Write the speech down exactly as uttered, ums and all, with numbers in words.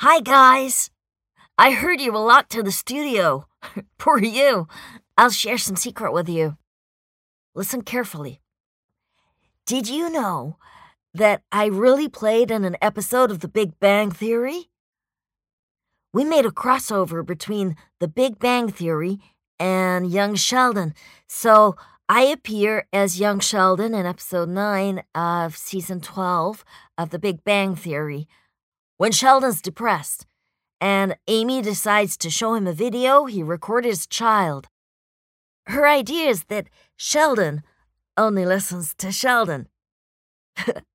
Hi, guys. I heard you were locked to the studio. Poor you. I'll share some secret with you. Listen carefully. Did you know that I really played in an episode of The Big Bang Theory? We made a crossover between The Big Bang Theory and Young Sheldon, so I appear as Young Sheldon in episode nine of season twelve of The Big Bang Theory. When Sheldon's depressed, and Amy decides to show him a video he recorded as a child. Her idea is that Sheldon only listens to Sheldon.